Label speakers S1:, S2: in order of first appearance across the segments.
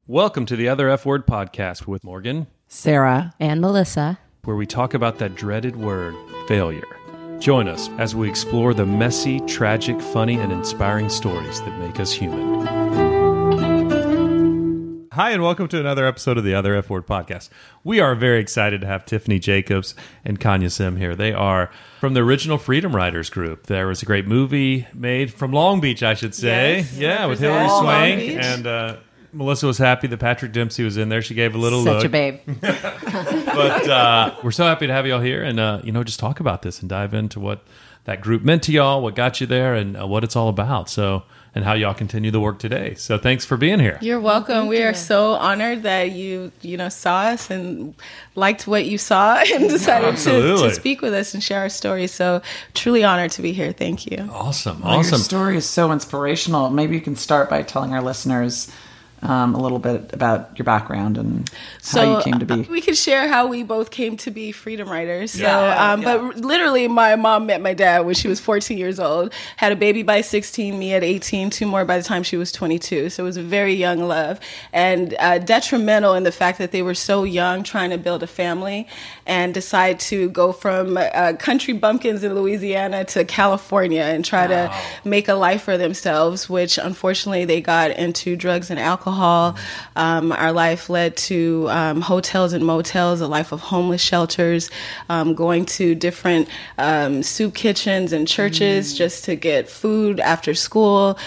S1: Welcome to the Other F Word podcast with Morgan,
S2: Sarah,
S3: and Melissa,
S1: where we talk about that dreaded word, failure. Join us as we explore the messy, tragic, funny, and inspiring stories that make us human. Hi, and welcome to another episode of the Other F Word podcast. We are very excited to have Tiffany Jacobs and Kanya Sim here. They are from the original Freedom Riders group. There was a great movie made from Long Beach, I should say.
S2: Yes,
S1: with Hilary Swank. And Melissa was happy that Patrick Dempsey was in there. She gave a little look.
S3: such a babe.
S1: But we're so happy to have y'all here and, just talk about this and dive into what that group meant to y'all, what got you there, and what it's all about. So, and how y'all continue the work today. So thanks for being here.
S4: You're welcome. We are so honored that you saw us and liked what you saw and decided to speak with us and share our story. So truly honored to be here. Thank you.
S1: Awesome.
S2: Your story is so inspirational. Maybe you can start by telling our listeners a little bit about your background and how you came to be.
S4: We could share how we both came to be Freedom Riders. But literally, my mom met my dad when she was 14 years old, had a baby by 16, me at 18, two more by the time she was 22. So it was a very young love and detrimental in the fact that they were so young trying to build a family and decide to go from country bumpkins in Louisiana to California and try to make a life for themselves, which unfortunately they got into drugs and alcohol. Our life led to hotels and motels, a life of homeless shelters, going to different soup kitchens and churches just to get food after school.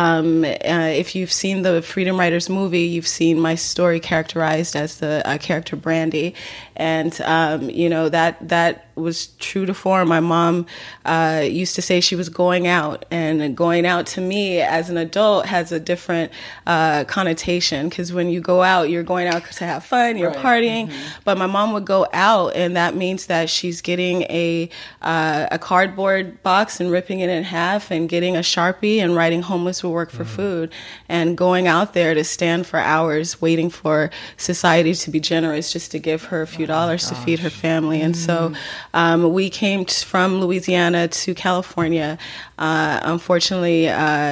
S4: If you've seen the Freedom Riders movie, you've seen my story characterized as the character Brandy. And, that was true to form. My mom used to say she was going out, and going out to me as an adult has a different connotation, because when you go out, you're going out to have fun, you're partying. Mm-hmm. But my mom would go out, and that means that she's getting a cardboard box and ripping it in half and getting a Sharpie and writing homeless will work for food, and going out there to stand for hours waiting for society to be generous just to give her a few dollars to feed her family. And so we came from Louisiana to California. Unfortunately,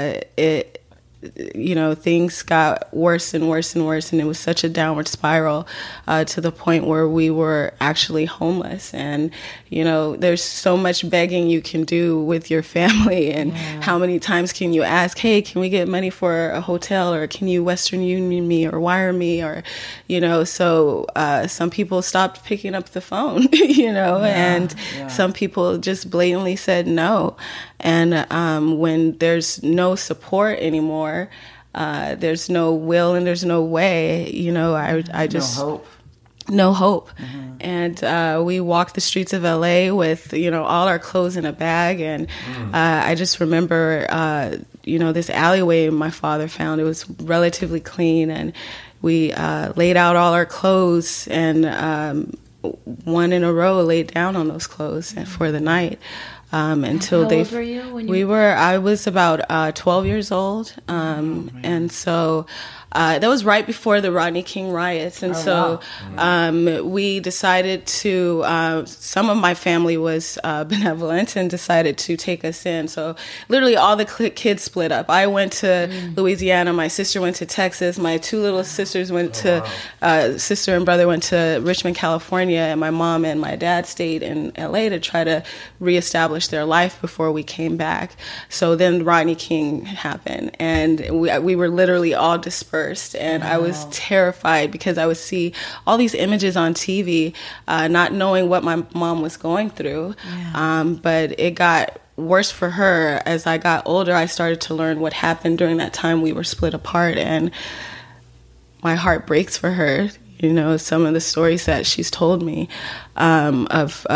S4: things got worse and worse and worse, and it was such a downward spiral to the point where we were actually homeless. And there's so much begging you can do with your family, and how many times can you ask, hey, can we get money for a hotel, or can you Western Union me or wire me, or so some people stopped picking up the phone, and some people just blatantly said no. And when there's no support anymore, there's no will and there's no way, I just... No hope. Mm-hmm. And we walked the streets of LA with, all our clothes in a bag. And I just remember, this alleyway my father found. It was relatively clean. And we laid out all our clothes, and one in a row laid down on those clothes for the night. Until
S3: How old were you when you...
S4: I was about 12 years old. And so... that was right before the Rodney King riots. And we decided to, some of my family was benevolent and decided to take us in. So literally all the kids split up. I went to Louisiana. My sister went to Texas. My two little sisters went sister and brother went to Richmond, California. And my mom and my dad stayed in LA to try to reestablish their life before we came back. So then Rodney King happened, and we were literally all dispersed. And I was terrified because I would see all these images on TV, not knowing what my mom was going through. But it got worse for her. As I got older, I started to learn what happened during that time we were split apart, and my heart breaks for her. Some of the stories that she's told me of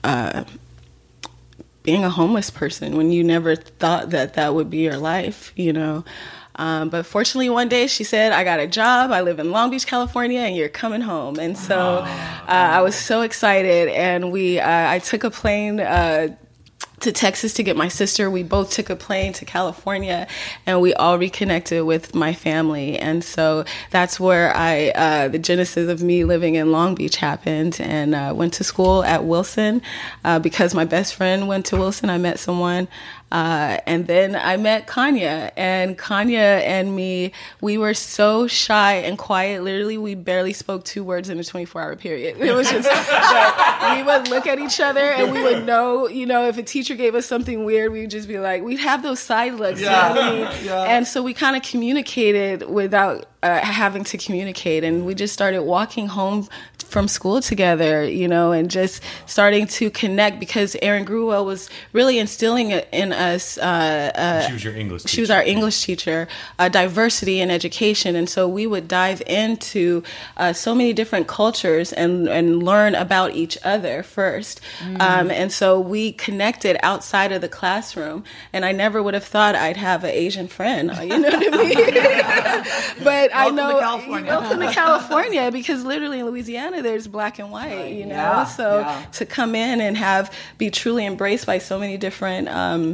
S4: being a homeless person when you never thought that would be your life, But fortunately, one day she said, I got a job. I live in Long Beach, California, and you're coming home. And so I was so excited. And I took a plane to Texas to get my sister. We both took a plane to California, and we all reconnected with my family. And so that's where the genesis of me living in Long Beach happened. And went to school at Wilson because my best friend went to Wilson. I met someone And then I met Kanya, and Kanya and me, we were so shy and quiet. Literally, we barely spoke 2 words in a 24-hour period. It was just, but we would look at each other and we would know, if a teacher gave us something weird, we'd just be like, we'd have those side looks.
S2: Yeah.
S4: You know what I mean?
S2: Yeah.
S4: And so we kind of communicated without having to communicate, and we just started walking home from school together, and just starting to connect, because Erin Gruwell was really instilling in us.
S1: She was your English teacher.
S4: She was our English teacher, diversity in education, and so we would dive into so many different cultures and learn about each other first. And so we connected outside of the classroom, and I never would have thought I'd have an Asian friend. You know what I mean? But I know, welcome to California, because literally in Louisiana there's black and white,
S2: Right.
S4: To come in and be truly embraced by so many different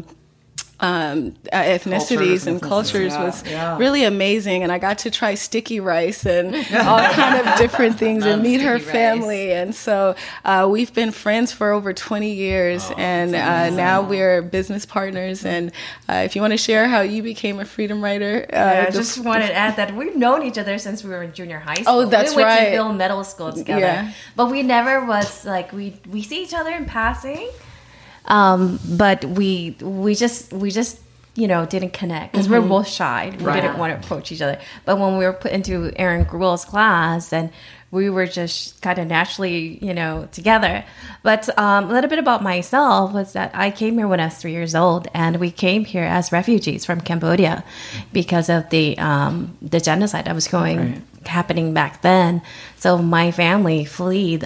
S4: ethnicities and cultures was really amazing. And I got to try sticky rice and all kind of different things and meet her family. And so we've been friends for over 20 years, and now we're business partners. And if you want to share how you became a Freedom Rider.
S3: I just wanted to add that we've known each other since we were in junior high school.
S4: Oh, that's
S3: we went
S4: right.
S3: to Bill Middle School together.
S4: Yeah.
S3: But we never was like, we see each other in passing. But we just didn't connect because we're both shy. We didn't want to approach each other. But when we were put into Erin Gruwell's class, and we were just kind of naturally, together. But a little bit about myself was that I came here when I was 3 years old, and we came here as refugees from Cambodia because of the genocide that was happening back then. So my family fled.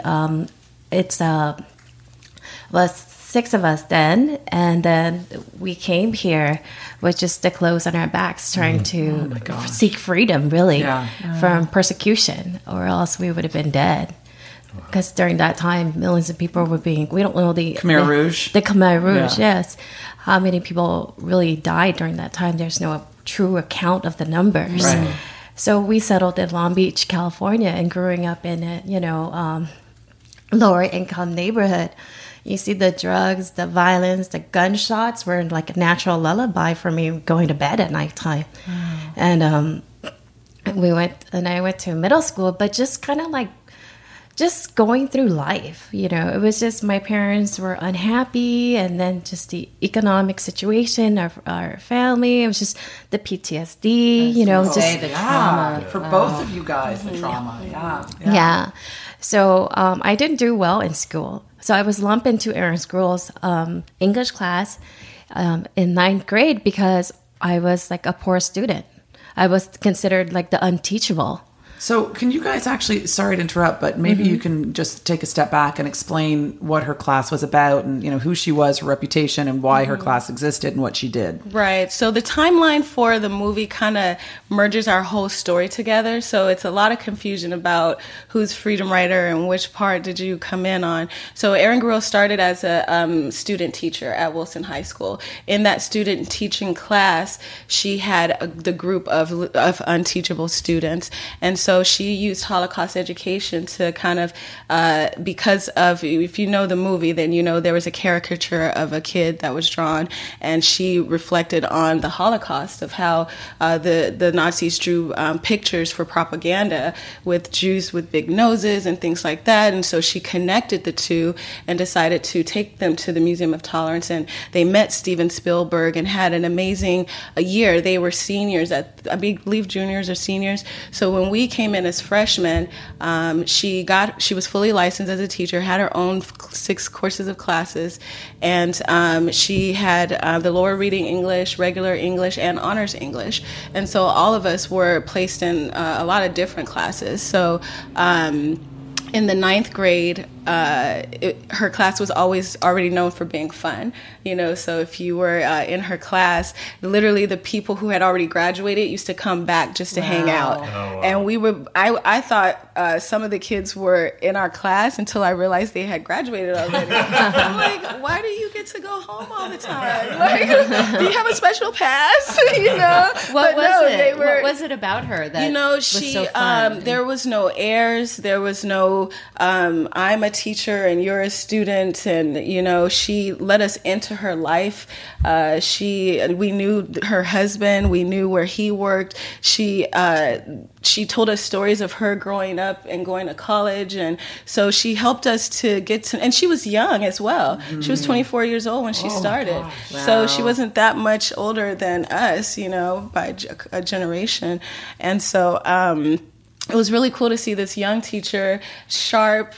S3: Was 6 of us then, and then we came here with just the clothes on our backs, trying to seek freedom, really, from persecution, or else we would have been dead. Because during that time, millions of people were we don't know the
S2: Khmer Rouge.
S3: The Khmer Rouge, yes. How many people really died during that time? There's no true account of the numbers.
S2: Right.
S3: So we settled in Long Beach, California, and growing up in a, lower income neighborhood. You see the drugs, the violence, the gunshots were like a natural lullaby for me going to bed at nighttime. And I went to middle school, but just kind of like just going through life, it was just my parents were unhappy, and then just the economic situation of our family. It was just the PTSD,
S2: the trauma for both of you guys. The trauma,
S3: yeah. So I didn't do well in school. So I was lumped into Erin Gruwell's English class in 9th grade because I was like a poor student. I was considered like the unteachable.
S2: So can you guys actually, sorry to interrupt, but maybe you can just take a step back and explain what her class was about, and who she was, her reputation, and why her class existed and what she did.
S4: Right. So the timeline for the movie kind of merges our whole story together. So it's a lot of confusion about who's Freedom Rider and which part did you come in on. So Erin Gruwell started as a student teacher at Wilson High School. In that student teaching class, she had the group of unteachable students. And so she used Holocaust education to kind of, because of, if you know the movie, then there was a caricature of a kid that was drawn, and she reflected on the Holocaust, of how the Nazis drew pictures for propaganda with Jews with big noses and things like that. And so she connected the two and decided to take them to the Museum of Tolerance. And they met Steven Spielberg and had an amazing year. They were seniors, I believe juniors or seniors. So when we came in as freshmen, she was fully licensed as a teacher, had her own 6 courses of classes, and she had the lower reading English, regular English, and honors English. And so all of us were placed in a lot of different classes. So in the 9th grade, her class was always already known for being fun, so if you were in her class, literally the people who had already graduated used to come back just to hang out.
S1: wow.
S4: And I thought some of the kids were in our class until I realized they had graduated already. I'm like, why do you get to go home all the time? Like, do you have a special pass?
S3: What was it about her that was
S4: she
S3: so fun?
S4: There was no airs, there was no I'm a teacher and you're a student, and she let us into her life. We knew her husband, we knew where he worked. She told us stories of her growing up and going to college, and so she helped us to get to. And she was young as well. She was 24 years old when she started, so she wasn't that much older than us, by a generation. And so it was really cool to see this young teacher, sharp,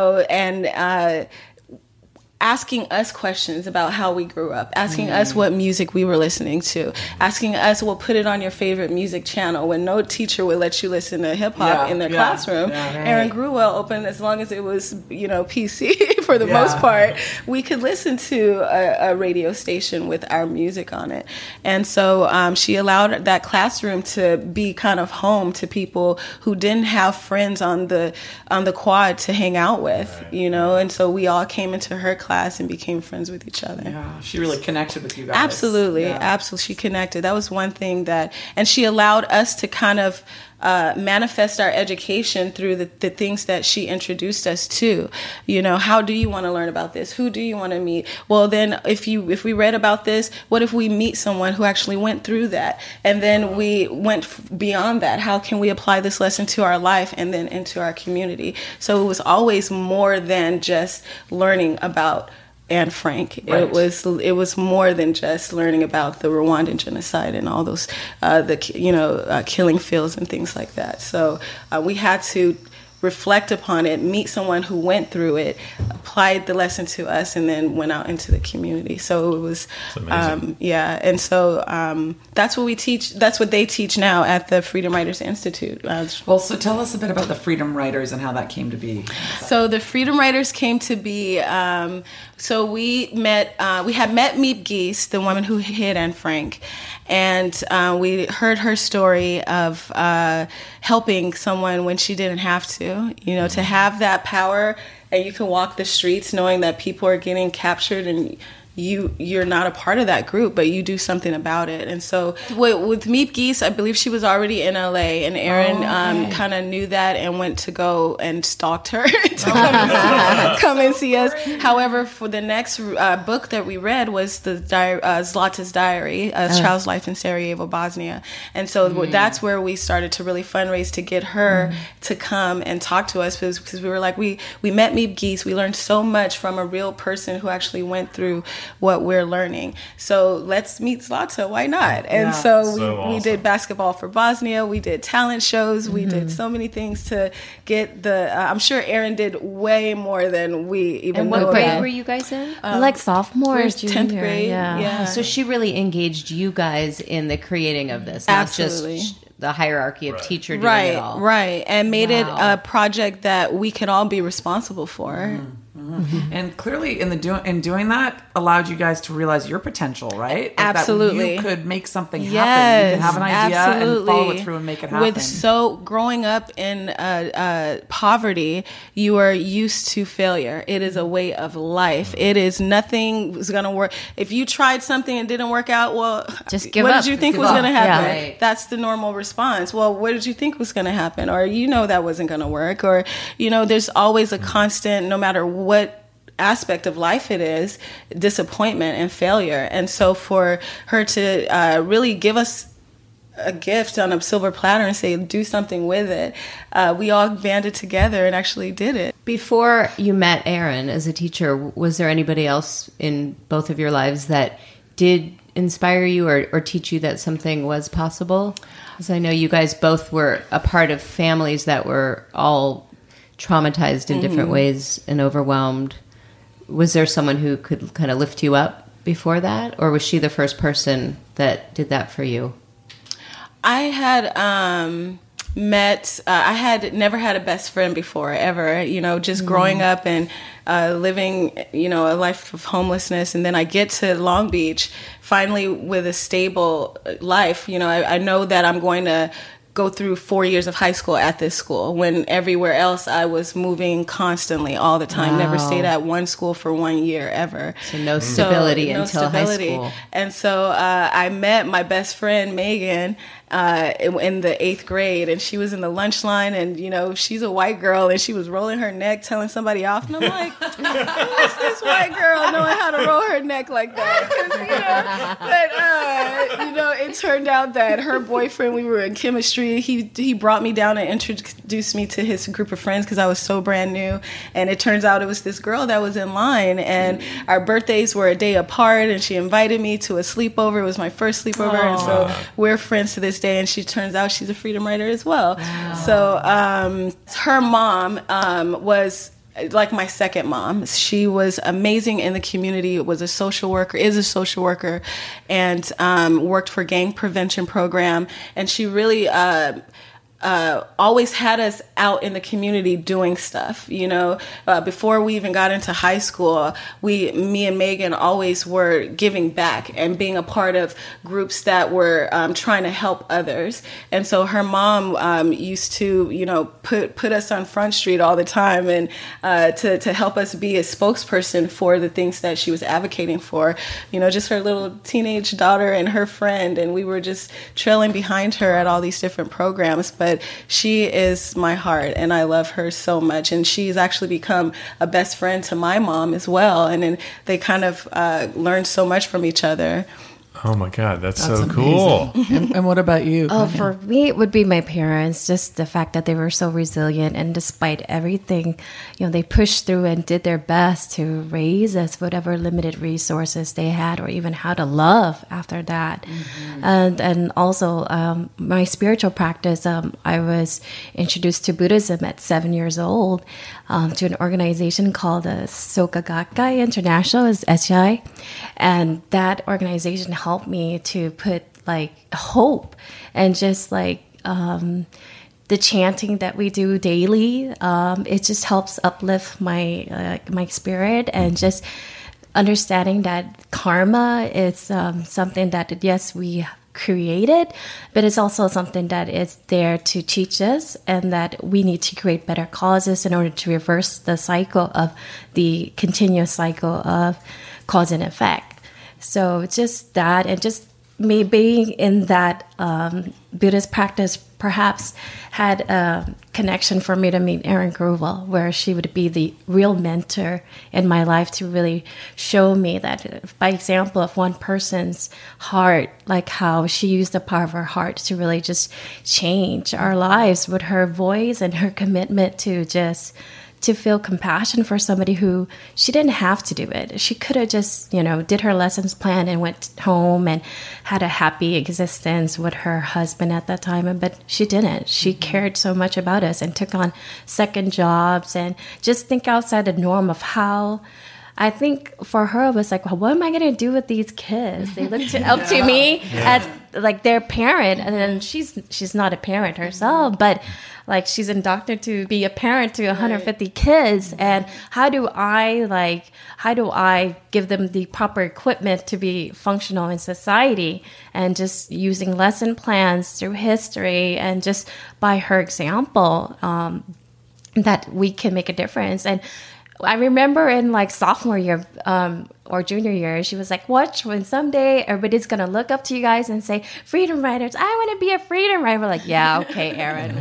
S4: and asking us questions about how we grew up, asking us what music we were listening to, asking us, well, put it on your favorite music channel, when no teacher would let you listen to hip-hop in their classroom. Erin grew well open, as long as it was, PC for the most part, we could listen to a radio station with our music on it. And so she allowed that classroom to be kind of home to people who didn't have friends on the quad to hang out with, and so we all came into her class and became friends with each other.
S2: Yeah, she really connected with you guys.
S4: Absolutely. She connected. That was one thing and she allowed us to kind of manifest our education through the things that she introduced us to. How do you want to learn about this? Who do you want to meet? Well, then if we read about this, what if we meet someone who actually went through that? And then we went beyond that. How can we apply this lesson to our life and then into our community? So it was always more than just learning about Anne Frank. Right. It was more than just learning about the Rwandan genocide and all those killing fields and things like that. So we had to reflect upon it, meet someone who went through it, applied the lesson to us, and then went out into the community. So it was, and so that's what we teach. That's what they teach now at the Freedom Writers Institute.
S2: Well, so tell us a bit about the Freedom Writers and how that came to be.
S4: So the Freedom Writers came to be. So we had met Miep Gies, the woman who hid Anne Frank, and we heard her story of helping someone when she didn't have to. To have that power, and you can walk the streets knowing that people are getting captured and you're not a part of that group, but you do something about it. And so with Miep Gies, I believe she was already in LA, and Erin kind of knew that and went to go and stalked her to come and see us. However, for the next book that we read was the Zlata's Diary, A Child's Life in Sarajevo, Bosnia. And so that's where we started to really fundraise to get her to come and talk to us, because we were like, we met Miep Gies, we learned so much from a real person who actually went through what we're learning. So let's meet Zlata. Why not? And we did Basketball for Bosnia. We did talent shows. We did so many things to get I'm sure Erin did way more than we even
S5: And what grade were you guys in?
S3: Like sophomore, junior.
S4: 10th grade. Yeah.
S5: So she really engaged you guys in the creating of this,
S4: Absolutely.
S5: Not just the hierarchy of teacher doing it all.
S4: Right. And made it a project that we could all be responsible for.
S2: And clearly, in doing that, allowed you guys to realize your potential, right? Like
S4: Absolutely,
S2: that you could make something happen. You could have an idea and follow it through and make it happen.
S4: Growing up in poverty, you are used to failure. It is a way of life. It is nothing is going to work. If you tried something and didn't work out, well,
S3: just give
S4: what
S3: up.
S4: Did you think was going to happen?
S3: Yeah. Right.
S4: That's the normal response. Well, what did you think was going to happen? Or that wasn't going to work. Or there's always a constant, no matter what aspect of life it is, disappointment and failure. And so for her to really give us a gift on a silver platter and say, do something with it, we all banded together and actually did it.
S5: Before you met Erin as a teacher, was there anybody else in both of your lives that did inspire you or teach you that something was possible? Because I know you guys both were a part of families that were all traumatized in different ways and overwhelmed. Was there someone who could kind of lift you up before that? Or was she the first person that did that for you?
S4: I had I had never had a best friend before, ever, just growing up and living, a life of homelessness. And then I get to Long Beach finally with a stable life. I know that I'm going to go through 4 years of high school at this school, when everywhere else I was moving constantly all the time. Never stayed at one school for 1 year ever.
S5: So no stability until high school.
S4: And so I met my best friend Megan in the 8th grade, and she was in the lunch line, and she's a white girl, and she was rolling her neck, telling somebody off, and I'm like, who is this white girl knowing how to roll her neck like that? But it turned out that her boyfriend, we were in chemistry, he brought me down and introduced me to his group of friends because I was so brand new, and it turns out it was this girl that was in line, and our birthdays were a day apart, and she invited me to a sleepover. It was my first sleepover. Aww. And so we're friends to this day, and she turns out she's a freedom writer as well. Wow. So her mom was like my second mom. She was amazing in the community, is a social worker, and worked for gang prevention program, and she really always had us out in the community doing stuff. Before we even got into high school, me and Megan always were giving back and being a part of groups that were trying to help others. And so her mom used to, put us on Front Street all the time, and to help us be a spokesperson for the things that she was advocating for. Just her little teenage daughter and her friend, and we were just trailing behind her at all these different programs. But she is my heart, and I love her so much. And she's actually become a best friend to my mom as well. And then they kind of learned so much from each other.
S1: Oh my God, that's so amazing. Cool.
S2: And what about you?
S3: Oh, for me, it would be my parents. Just the fact that they were so resilient, and despite everything, they pushed through and did their best to raise us whatever limited resources they had, or even how to love after that. Mm-hmm. And also my spiritual practice. I was introduced to Buddhism at 7 years old to an organization called the Soka Gakkai International, is SGI, and that organization helped me to put hope, and just the chanting that we do daily, it just helps uplift my spirit, and just understanding that karma is something that, yes, we created, but it's also something that is there to teach us, and that we need to create better causes in order to reverse the continuous cycle of cause and effect. So just that, and just me being in that Buddhist practice perhaps had a connection for me to meet Erin Grewal, where she would be the real mentor in my life to really show me that by example of one person's heart, like how she used the power of her heart to really just change our lives with her voice and her commitment to feel compassion for somebody who she didn't have to do it. She could have just, did her lessons plan and went home and had a happy existence with her husband at that time. But she didn't. She cared so much about us and took on second jobs and just think outside the norm of how. I think for her, it was like, well, what am I going to do with these kids? They look up to me as their parent, and then she's not a parent herself, but she's indoctrinated to be a parent to 150 kids. And how do I give them the proper equipment to be functional in society? And just using lesson plans through history, and just by her example, that we can make a difference. And I remember in sophomore year or junior year, she was like, watch when someday everybody's going to look up to you guys and say, freedom writers, I want to be a freedom writer. We're like, yeah, okay, Erin.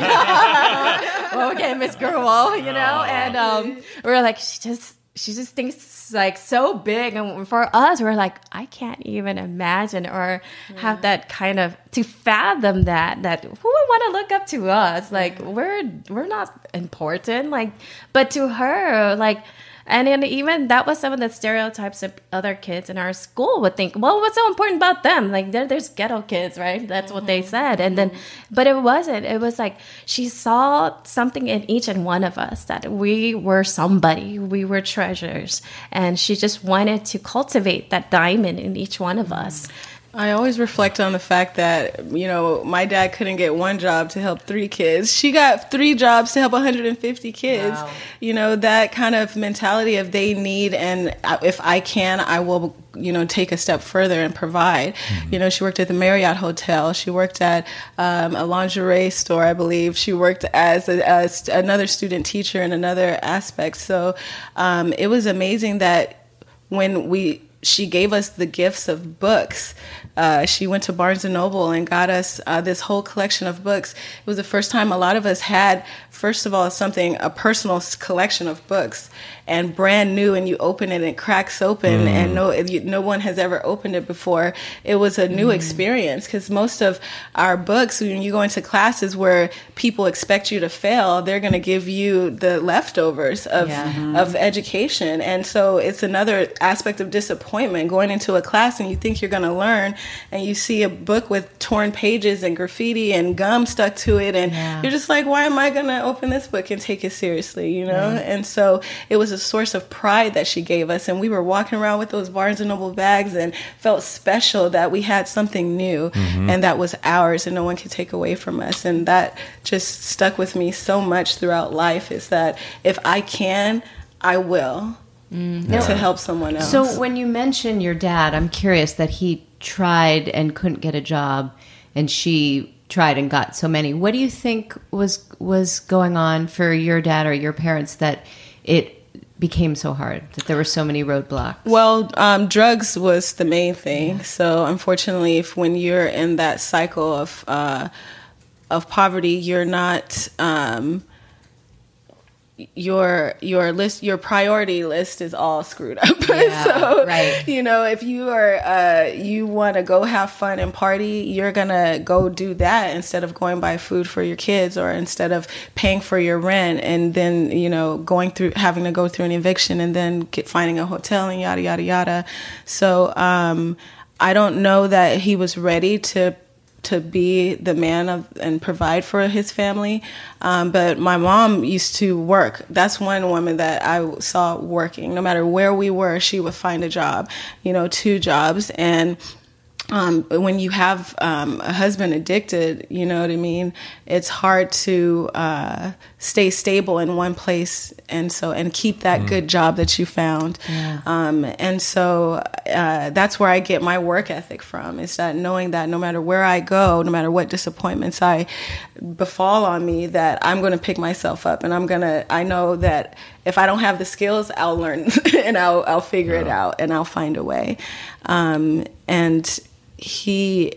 S3: Okay, Miss Grewal, and we're like, she just thinks so big, and for us, we're like, I can't even imagine or have that kind of to fathom that who would want to look up to us? We're not important, but to her, and then even that was some of the stereotypes that other kids in our school would think, well, what's so important about them? There's ghetto kids, right? That's what they said. And then, but it wasn't. It was she saw something in each and one of us, that we were somebody, we were treasures. And she just wanted to cultivate that diamond in each one of us.
S4: I always reflect on the fact that, my dad couldn't get one job to help 3 kids. She got 3 jobs to help 150 kids. Wow. That kind of mentality of they need, and if I can, I will, take a step further and provide. Mm-hmm. She worked at the Marriott Hotel. She worked at a lingerie store, I believe. She worked as another student teacher in another aspect. So it was amazing that when she gave us the gifts of books, she went to Barnes & Noble and got us this whole collection of books. It was the first time a lot of us had, first of all, a personal collection of books, and brand new, and you open it and it cracks open, and no one has ever opened it before. It was a new experience, because most of our books, when you go into classes where people expect you to fail, they're going to give you the leftovers of education. And so it's another aspect of disappointment, going into a class and you think you're going to learn, and you see a book with torn pages and graffiti and gum stuck to it, and you're just like, why am I going to open this book and take it seriously, you know? And so it was a source of pride that she gave us, and we were walking around with those Barnes & Noble bags and felt special that we had something new and that was ours and no one could take away from us. And that just stuck with me so much throughout life, is that if I can, I will, to help someone else.
S5: So when you mention your dad, I'm curious that he tried and couldn't get a job, and she tried and got so many. What do you think was going on for your dad or your parents that it became so hard, that there were so many roadblocks?
S4: Well, drugs was the main thing. So unfortunately, when you're in that cycle of poverty, you're not your priority list is all screwed up. So, you know, if you are you want to go have fun and party, you're gonna go do that instead of going buy food for your kids, or instead of paying for your rent, and then, you know, having to go through an eviction and then finding a hotel and yada yada yada. So I don't know that he was ready to be the man and provide for his family. But my mom used to work. That's one woman that I saw working. No matter where we were, she would find a job, 2 jobs. And when you have a husband addicted, you know what I mean? It's hard to stay stable in one place and keep that good job that you found. Yeah. And so that's where I get my work ethic from, is that knowing that no matter where I go, no matter what disappointments befall on me, that I'm going to pick myself up, and I know that if I don't have the skills, I'll learn and I'll figure it out, and I'll find a way. And he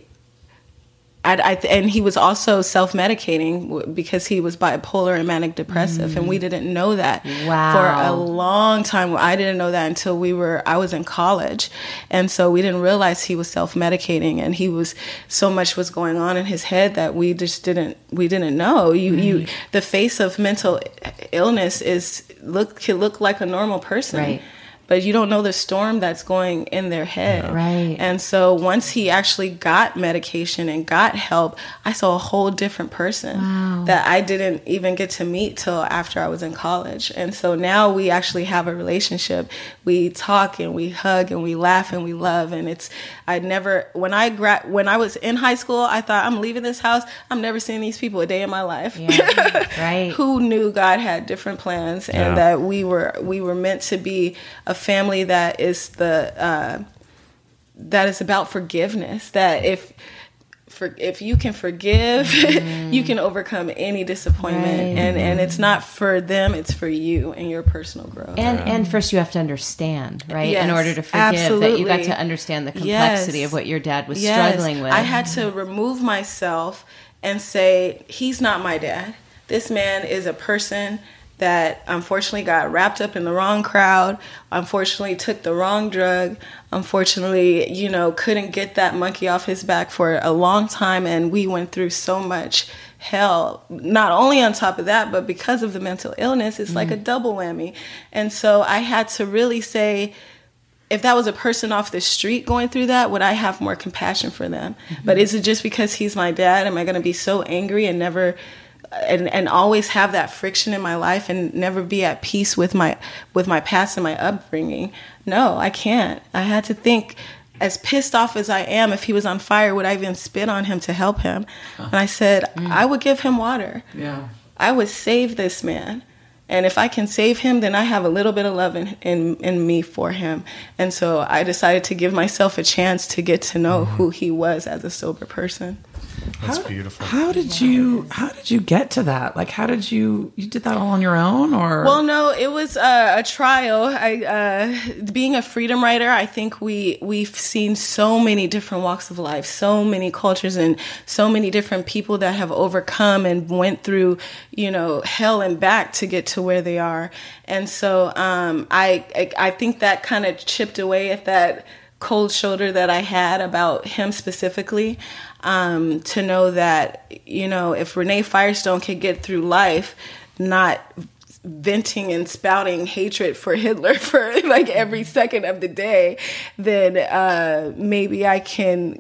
S4: was also self-medicating because he was bipolar and manic depressive, and we didn't know that for a long time. I didn't know that until I was in college, and so we didn't realize he was self-medicating, and so much was going on in his head that we didn't know. The face of mental illness can look like a normal person. Right. But you don't know the storm that's going in their head. Right. And so once he actually got medication and got help, I saw a whole different person that I didn't even get to meet till after I was in college. And so now we actually have a relationship. We talk and we hug and we laugh and we love. And when I was in high school, I thought, I'm leaving this house. I'm never seeing these people a day in my life. Yeah. Right. Who knew God had different plans and that we were meant to be a family that is that is about forgiveness. That if you can forgive, you can overcome any disappointment, and it's not for them, it's for you and your personal growth.
S5: And first you have to understand, right?
S4: Yes,
S5: in order to forgive, absolutely. That you got to understand the complexity of what your dad was struggling with.
S4: I had to remove myself and say, he's not my dad. This man is a person that unfortunately got wrapped up in the wrong crowd, unfortunately took the wrong drug, unfortunately, couldn't get that monkey off his back for a long time. And we went through so much hell, not only on top of that, but because of the mental illness, it's like a double whammy. And so I had to really say, if that was a person off the street going through that, would I have more compassion for them? But is it just because he's my dad? Am I going to be so angry and never... And always have that friction in my life and never be at peace with my past and my upbringing? No, I can't. I had to think, as pissed off as I am, if he was on fire, would I even spit on him to help him? And I said, I would give him water. Yeah, I would save this man. And if I can save him, then I have a little bit of love in me for him. And so I decided to give myself a chance to get to know who he was as a sober person.
S1: That's beautiful.
S2: How did you get to that? Like, how did you did that all on your own, or?
S4: Well, no, it was a trial. Being a freedom writer, I think we've seen so many different walks of life, so many cultures, and so many different people that have overcome and went through, hell and back to get to where they are. And so I think that kind of chipped away at that cold shoulder that I had about him specifically, to know that, if Renee Firestone could get through life not venting and spouting hatred for Hitler for like every second of the day, then maybe I can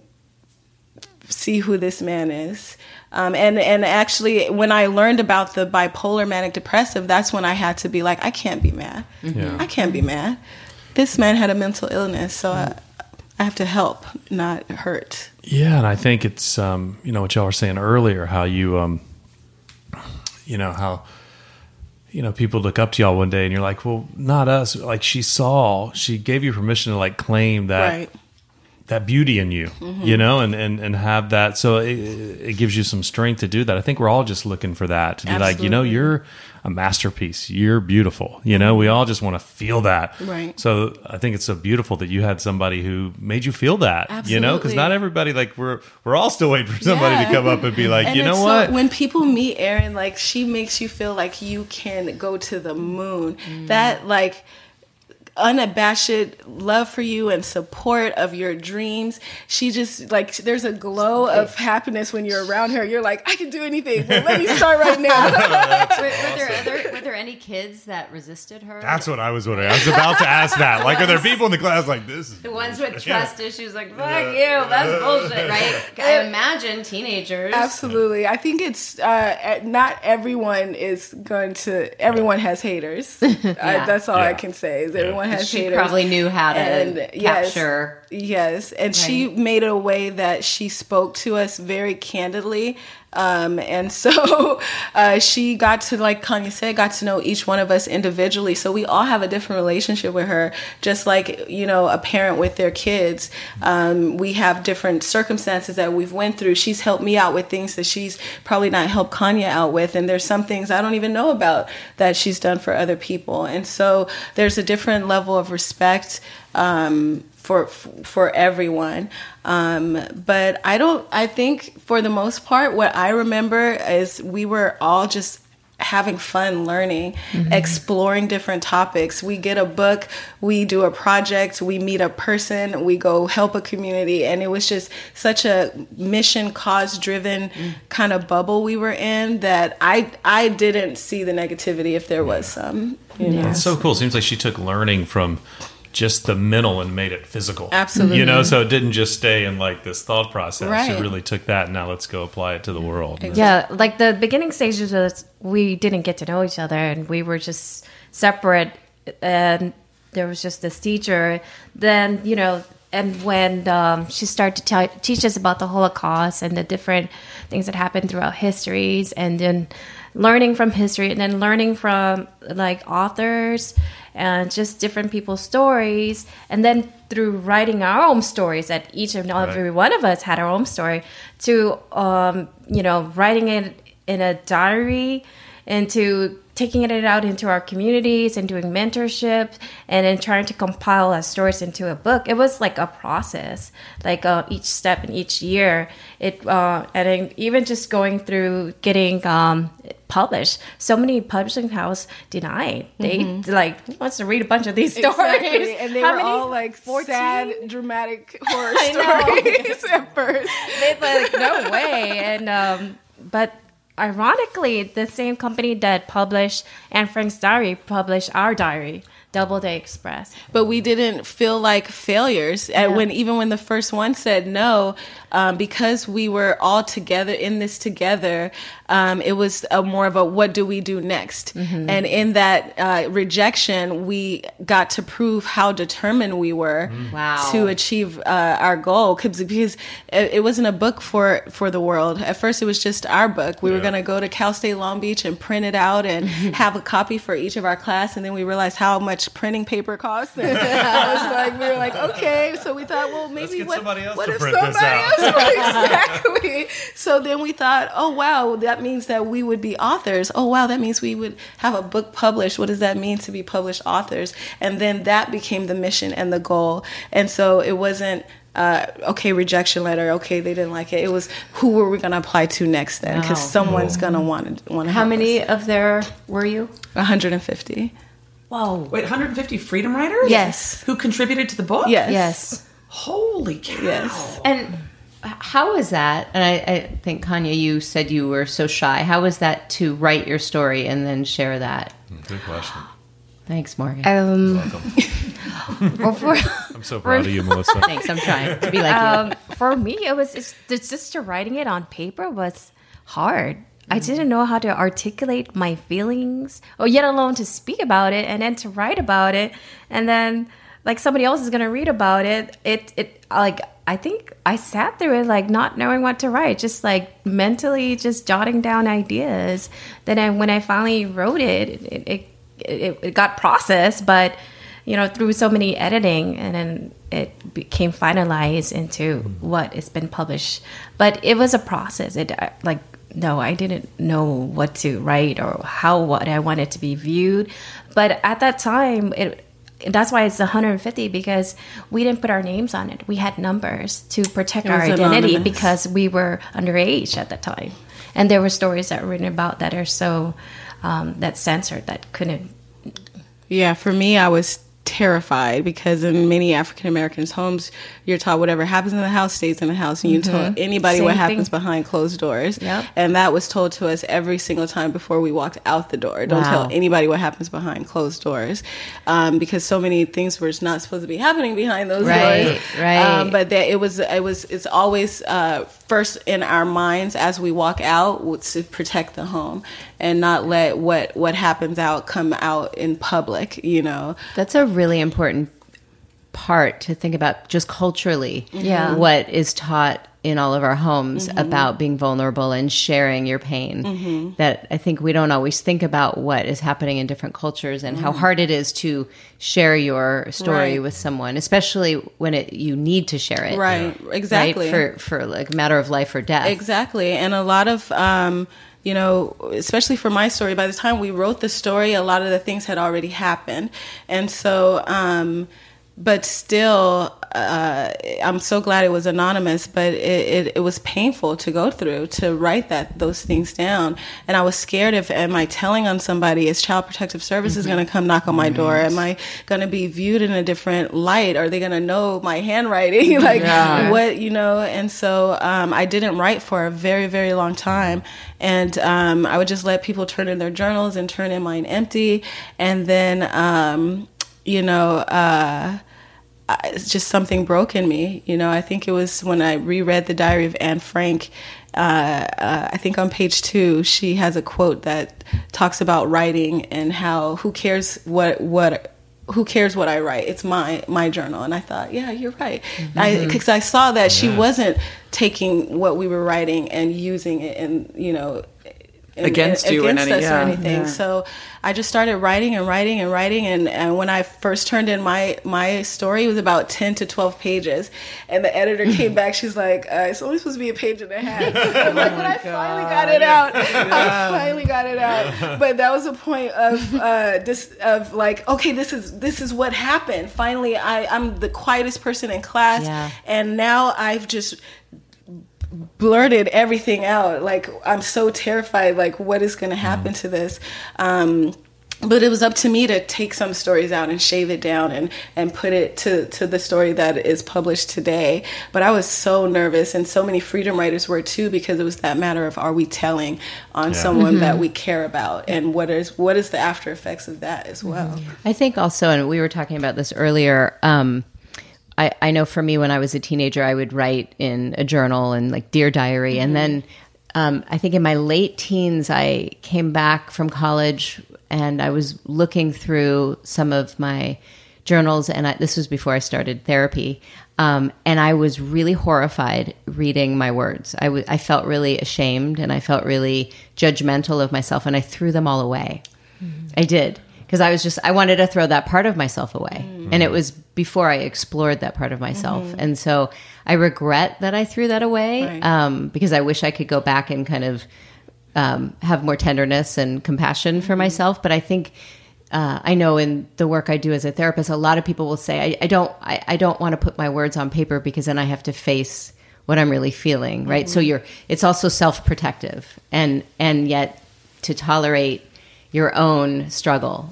S4: see who this man is. And actually, when I learned about the bipolar manic depressive, that's when I had to be like, I can't be mad. I can't be mad. This man had a mental illness, so I have to help, not hurt.
S1: Yeah, and I think it's what y'all were saying earlier, how you how people look up to y'all one day and you're like, well, not us. Like she gave you permission to like claim that.
S4: Right.
S1: That beauty in you, and have that. So it gives you some strength to do that. I think we're all just looking for that, to be
S4: Absolutely.
S1: like, you're a masterpiece. You're beautiful. We all just want to feel that.
S4: Right.
S1: So I think it's so beautiful that you had somebody who made you feel that,
S4: Absolutely.
S1: because not everybody, like we're all still waiting for somebody to come up and be like,
S4: and
S1: you know
S4: so
S1: what?
S4: When people meet Erin, like she makes you feel like you can go to the moon. That like unabashed love for you and support of your dreams. She just like, there's a glow of happiness when you're around her. You're like, I can do anything, but let me start right now.
S5: Were there any kids that resisted her?
S1: That's what I was wondering. I was about to ask that. Like, are there people in the class like this?
S5: The ones with trust issues, like, fuck you, that's bullshit, right? I imagine teenagers.
S4: Absolutely. I think it's not everyone is going to, everyone has haters. That's all I can say is everyone has
S5: she
S4: haters.
S5: probably knew how to capture.
S4: Yes. And she made it a way that she spoke to us very candidly. And so she got to, like Kanya said, got to know each one of us individually. So we all have a different relationship with her, just like, a parent with their kids. We have different circumstances that we've went through. She's helped me out with things that she's probably not helped Kanya out with. And there's some things I don't even know about that she's done for other people. And so there's a different level of respect for everyone. But I think for the most part, what I remember is we were all just having fun learning, exploring different topics. We get a book, we do a project, we meet a person, we go help a community. And it was just such a mission cause driven kind of bubble we were in that I didn't see the negativity if there was some.
S1: It's so cool. Seems like she took learning from just the mental and made it physical.
S4: Absolutely.
S1: So it didn't just stay in like this thought process.
S4: Right.
S1: She really took that and now let's go apply it to the world.
S3: Yeah, like the beginning stages was we didn't get to know each other and we were just separate, and there was just this teacher. Then, and when she started to teach us about the Holocaust and the different things that happened throughout histories, and then learning from history, and then learning from like authors and just different people's stories, and then through writing our own stories, that each and every one of us had our own story, to writing it in a diary, and to taking it out into our communities and doing mentorship, and then trying to compile our stories into a book. It was like a process, like each step in each year. And then even just going through getting published. So many publishing houses denied. They wants to read a bunch of these stories.
S4: Exactly. And they were all like 14? Sad, dramatic horror stories at first.
S3: They're like, no way. And but ironically, the same company that published Anne Frank's diary published our diary, Doubleday Express.
S4: But we didn't feel like failures even when the first one said no, because we were all together in this together. It was more of a what do we do next? And in that rejection, we got to prove how determined we were to achieve our goal. Because it wasn't a book for the world. At first, it was just our book. We were going to go to Cal State Long Beach and print it out and have a copy for each of our class. And then we realized how much much printing paper costs. And we were like, okay. So we thought, well, maybe
S1: somebody else
S4: what
S1: to
S4: if
S1: print
S4: somebody
S1: this out?
S4: else? Exactly. So then we thought, oh wow, that means that we would be authors. Oh wow, that means we would have a book published. What does that mean to be published authors? And then that became the mission and the goal. And so it wasn't okay, rejection letter. Okay, they didn't like it. It was who were we going to apply to next then? Because someone's going to want to.
S5: How many of there were you?
S4: 150.
S5: Whoa!
S2: Wait, 150 freedom writers?
S4: Yes.
S2: Who contributed to the book?
S4: Yes.
S2: Holy cow!
S4: Yes.
S5: And how was that? And I think, Kanya, you said you were so shy. How was that to write your story and then share that?
S1: Good question.
S5: Thanks, Morgan.
S1: Welcome. I'm so proud of you, Melissa.
S5: Thanks. I'm trying to be like you.
S3: For me, it's just writing it on paper was hard. I didn't know how to articulate my feelings, or yet alone to speak about it, and then to write about it, and then like somebody else is gonna read about it. It like I think I sat through it like not knowing what to write, just like mentally just jotting down ideas. Then when I finally wrote it got processed, but through so many editing, and then it became finalized into what has been published. But it was a process. No, I didn't know what to write or what I wanted to be viewed. But at that time, that's why it's 150, because we didn't put our names on it. We had numbers to protect our identity anonymous, because we were underage at the time. And there were stories that were written about that are so that's censored, that couldn't.
S4: Yeah, for me, I was terrified because in many African Americans' homes, you're taught whatever happens in the house stays in the house, and you tell anybody what happens behind closed doors.
S3: Yep.
S4: And that was told to us every single time before we walked out the door. Don't tell anybody what happens behind closed doors, because so many things were not supposed to be happening behind those doors.
S5: Right.
S4: But that it's always first in our minds as we walk out to protect the home and not let what happens out come out in public.
S5: That's a really important part to think about, just culturally.
S3: Yeah.
S5: What is taught in all of our homes about being vulnerable and sharing your pain. That I think we don't always think about what is happening in different cultures and how hard it is to share your story with someone, especially when you need to share it.
S4: Right. Exactly.
S5: Right? For like a matter of life or death.
S4: Exactly. And a lot of especially for my story, by the time we wrote the story, a lot of the things had already happened. And so, but still, I'm so glad it was anonymous, but it was painful to go through, to write those things down. And I was scared am I telling on somebody? Is Child Protective Services going to come knock on my door? Am I going to be viewed in a different light? Are they going to know my handwriting? What, And so I didn't write for a very, very long time. And I would just let people turn in their journals and turn in mine empty. And then, it's just something broke in me. I think it was when I reread the Diary of Anne Frank. I think on page 2, she has a quote that talks about writing and how who cares what I write? It's my journal. And I thought, yeah, you're right. Because I saw that she wasn't taking what we were writing and using it and
S2: against us or anything.
S4: Yeah. So I just started writing and writing and writing. And when I first turned in my story, it was about 10 to 12 pages. And the editor came back. She's like, it's only supposed to be a page and a half. I'm like, but I finally got it out. I finally got it out. But that was a point of like, okay, this is what happened. Finally, I'm the quietest person in class.
S5: Yeah.
S4: And now I've just blurted everything out. Like, I'm so terrified, like, what is going to happen to this? But it was up to me to take some stories out and shave it down and put it to the story that is published today. But I was so nervous, and so many freedom writers were too, because it was that matter of, are we telling on someone that we care about, and what is the after effects of that as well?
S5: I think also, and we were talking about this earlier, I know for me, when I was a teenager, I would write in a journal and like Dear Diary. And then I think in my late teens, I came back from college and I was looking through some of my journals. And this was before I started therapy. And I was really horrified reading my words. I felt really ashamed and I felt really judgmental of myself, and I threw them all away. I did. because I wanted to throw that part of myself away. And it was before I explored that part of myself. And so I regret that I threw that away, because I wish I could go back and kind of have more tenderness and compassion for myself. But I think, I know in the work I do as a therapist, a lot of people will say, I don't want to put my words on paper because then I have to face what I'm really feeling, right? So it's also self-protective, and yet to tolerate your own struggle,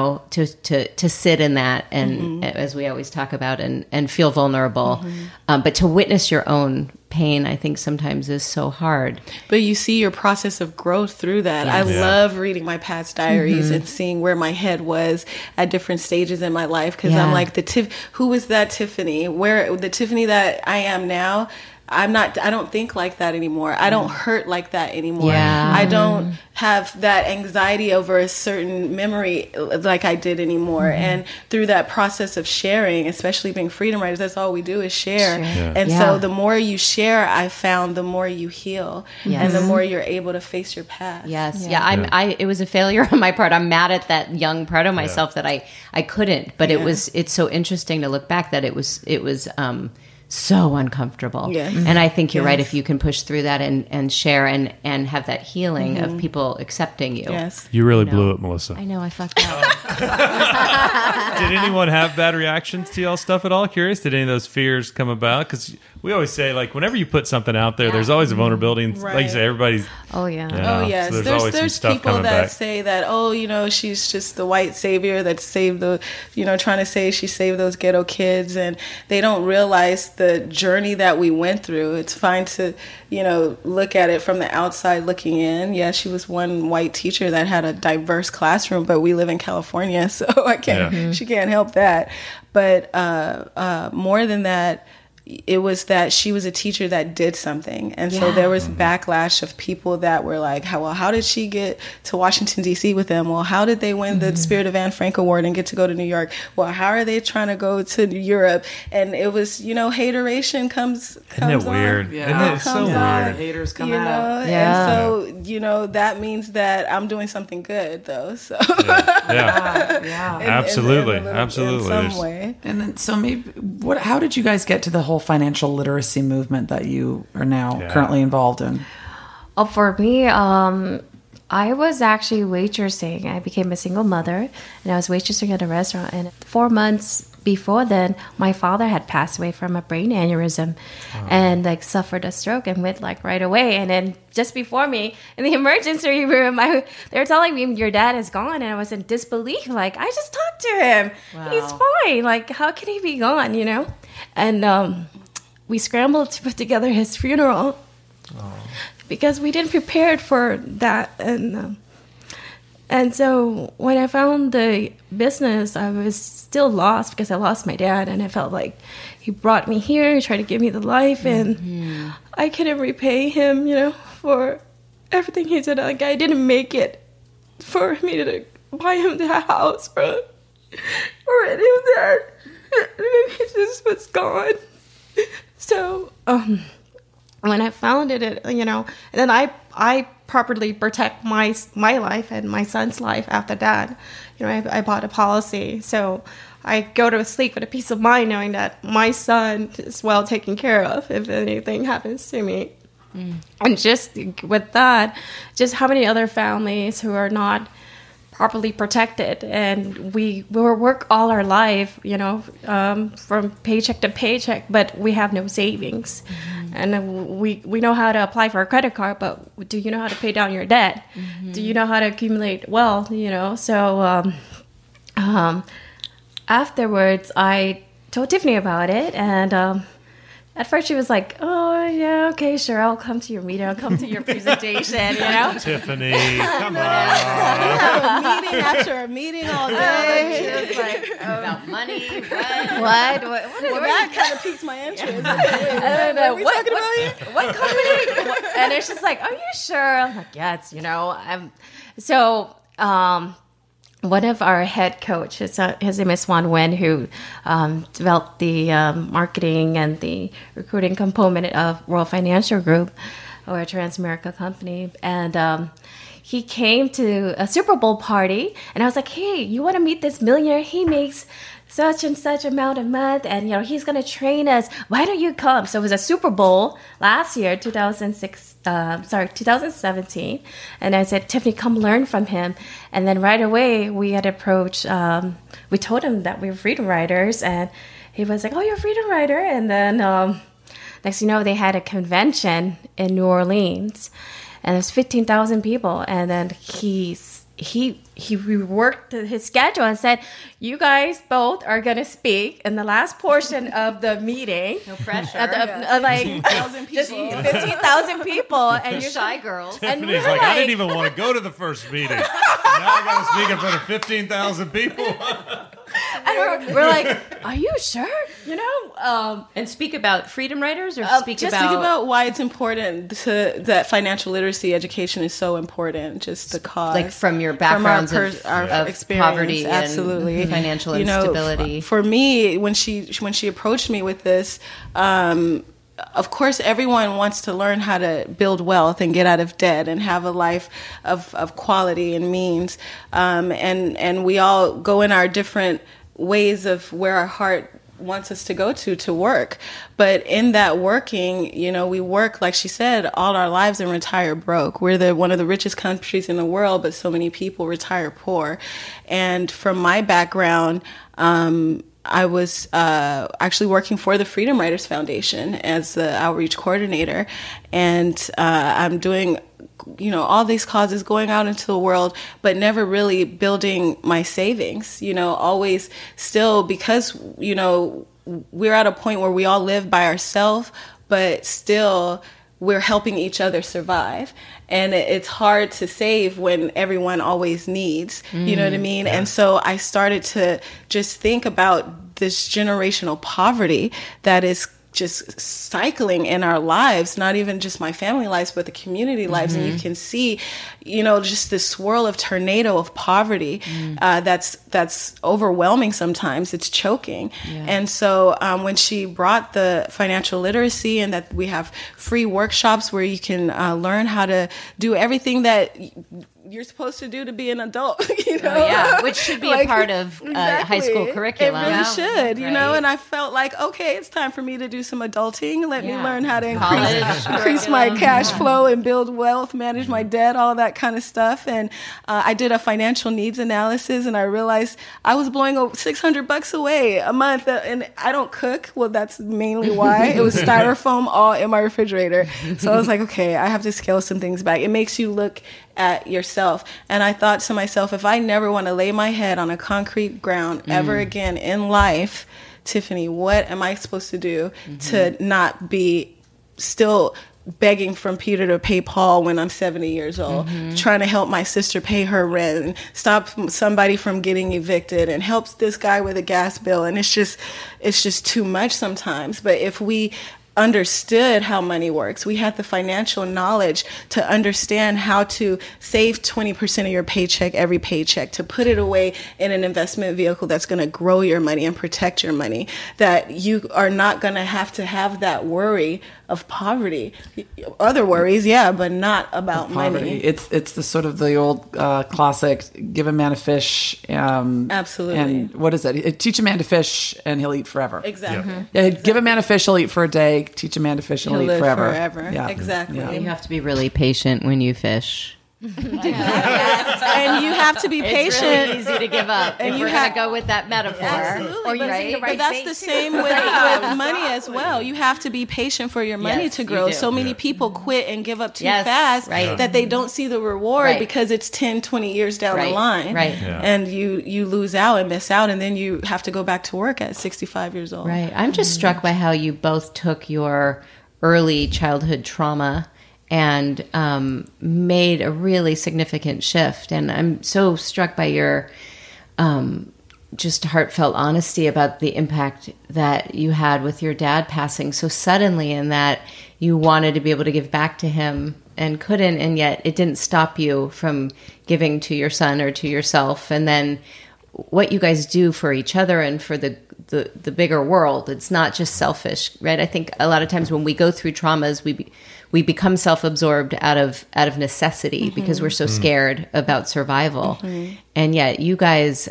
S5: to sit in that, and as we always talk about, and feel vulnerable, but to witness your own pain, I think sometimes is so hard.
S4: But you see your process of growth through that. I love reading my past diaries and seeing where my head was at different stages in my life, because I'm like, who was that Tiffany? Where the Tiffany that I am now? I don't think like that anymore. I don't hurt like that anymore.
S5: Yeah.
S4: I don't have that anxiety over a certain memory like I did anymore. And through that process of sharing, especially being freedom writers, that's all we do is share. And so the more you share, I found, the more you heal, and the more you're able to face your past.
S5: It was a failure on my part. I'm mad at that young part of myself that I couldn't, but it's so interesting to look back that it was so uncomfortable. And I think you're right. If you can push through that and share and have that healing of people accepting you.
S1: You really blew it, Melissa.
S5: I know, I fucked up.
S1: Did anyone have bad reactions to y'all stuff at all? Curious, did any of those fears come about? Because we always say, like, whenever you put something out there, there's always a vulnerability. And like you say, everybody's...
S3: Oh, yeah.
S4: Oh, yes.
S1: So
S4: there's people that say that, she's just the white savior that saved trying to say she saved those ghetto kids. And they don't realize the journey that we went through. It's fine to, look at it from the outside looking in. Yeah, she was one white teacher that had a diverse classroom, but we live in California, so she can't help that. But more than that, it was that she was a teacher that did something. And so there was backlash of people that were like, how did she get to Washington, D.C. with them? Well, how did they win the Spirit of Anne Frank Award and get to go to New York? Well, how are they trying to go to Europe? And it was, hateration comes
S1: Isn't it weird?
S2: On.
S1: Yeah. Isn't it so weird?
S2: Haters come out.
S4: And so, that means that I'm doing something good, though. So
S1: Absolutely.
S4: In some way.
S2: And then, so maybe, how did you guys get to the whole financial literacy movement that you are now currently involved in?
S3: For me, I was actually waitressing. I became a single mother, and I was waitressing at a restaurant. And 4 months before then, my father had passed away from a brain aneurysm, and suffered a stroke and went right away. And then just before me in the emergency room, they were telling me your dad is gone, and I was in disbelief. I just talked to him. Wow. He's fine. How can he be gone? And we scrambled to put together his funeral because we didn't prepare for that. And so when I found the business, I was still lost because I lost my dad, and I felt like he brought me here, he tried to give me the life, and I couldn't repay him, for everything he did. I didn't make it for me to buy him the house or any of that. And then he just was gone. So when I found it, and then I properly protect my life and my son's life after that. I bought a policy, so I go to sleep with a peace of mind knowing that my son is well taken care of if anything happens to me. And just with that, just how many other families who are not properly protected, and we work all our life, from paycheck to paycheck, but we have no savings. And we know how to apply for a credit card, but do you know how to pay down your debt? Do you know how to accumulate wealth? So afterwards I told Tiffany about it, and at first she was like, oh, yeah, okay, sure, I'll come to your meeting, I'll come to your presentation,
S1: Tiffany, come on.
S4: Meeting after a meeting all day.
S5: She was like, about money, what?
S4: Well, that kind of piques my interest.
S3: What company? And it's just like, are you sure? I'm like, yeah, it's, So one of our head coach, his name is Juan Wen, who developed the marketing and the recruiting component of World Financial Group. or a Transamerica company, and he came to a Super Bowl party, and I was like, hey, you want to meet this millionaire? He makes such and such amount a month, and he's going to train us. Why don't you come? So it was a Super Bowl last year, 2017, and I said, Tiffany, come learn from him. And then right away we had approached. We told him that we were freedom riders, and he was like, oh, you're a freedom rider. And then next thing you know, they had a convention in New Orleans, and there's 15,000 people, and then he reworked his schedule and said, you guys both are going to speak in the last portion of the meeting.
S5: No pressure.
S3: Like
S4: 15,000
S3: just
S4: people.
S3: 15,000 people. And you're
S5: Shy girls.
S3: And we
S1: Tiffany's
S3: were
S1: like, I didn't even want to go to the first meeting. Now I got to speak in front of 15,000 people.
S3: and we're like, are you sure?
S5: And speak about freedom riders, or speak
S4: Just
S5: about...
S4: think about why it's important that financial literacy education is so important. Just the cause,
S5: like from your backgrounds of
S4: experience,
S5: poverty
S4: absolutely,
S5: and financial instability.
S4: For me, when she approached me with this, of course, everyone wants to learn how to build wealth and get out of debt and have a life of quality and means, and we all go in our different ways of where our heart wants us to go to work. But in that working, we work, like she said, all our lives and retire broke. We're one of the richest countries in the world, but so many people retire poor. And from my background, I was actually working for the Freedom Riders Foundation as the outreach coordinator. And I'm doing all these causes, going out into the world, but never really building my savings, always still, because, we're at a point where we all live by ourselves, but still we're helping each other survive. And it's hard to save when everyone always needs, you know what I mean? Yeah. And so I started to just think about this generational poverty that is just cycling in our lives, not even just my family lives, but the community lives. And you can see, just this swirl of tornado of poverty that's overwhelming sometimes. It's choking. Yeah. And so when she brought the financial literacy, and that we have free workshops where you can learn how to do everything that you're supposed to do to be an adult,
S5: which should be a part of high school curriculum.
S4: It really should, and I felt like, okay, it's time for me to do some adulting. Let me learn how to increase my cash flow and build wealth, manage my debt, all that kind of stuff. And I did a financial needs analysis, and I realized I was blowing $600 away a month, and I don't cook. Well, that's mainly why. It was styrofoam all in my refrigerator. So I was like, okay, I have to scale some things back. It makes you look at yourself. And I thought to myself, if I never want to lay my head on a concrete ground ever again in life, Tiffany, what am I supposed to do to not be still begging from Peter to pay Paul when I'm 70 years old, trying to help my sister pay her rent, and stop somebody from getting evicted, and helps this guy with a gas bill. And it's just too much sometimes. But if we understood how money works, we had the financial knowledge to understand how to save 20% of your paycheck every paycheck, to put it away in an investment vehicle that's going to grow your money and protect your money, that you are not going to have that worry of poverty. Other worries, but not about money.
S2: It's the sort of the old classic, give a man a fish.
S4: Absolutely.
S2: And what is it? Teach a man to fish and he'll eat forever.
S4: Exactly.
S2: Give a man a fish, he'll eat for a day. Teach a man to fish and he'll eat forever.
S4: Yeah. Exactly.
S5: Yeah. You have to be really patient when you fish.
S4: Yes. And you have to be patient.
S5: It's really easy to give up. And you have to go with that metaphor.
S4: Absolutely. But that's the same with money as well. You have to be patient for your money to grow. So many people quit and give up too fast that they don't see the reward because it's 10, 20 years down the line.
S5: Right.
S1: Yeah.
S4: And you lose out and miss out, and then you have to go back to work at 65 years old.
S5: Right. I'm just struck by how you both took your early childhood trauma and made a really significant shift. And I'm so struck by your just heartfelt honesty about the impact that you had with your dad passing so suddenly, and that you wanted to be able to give back to him and couldn't, and yet it didn't stop you from giving to your son or to yourself. And then what you guys do for each other and for the bigger world. It's not just selfish, right? I think a lot of times when we go through traumas, we we become self-absorbed out of necessity because we're so scared about survival. And yet you guys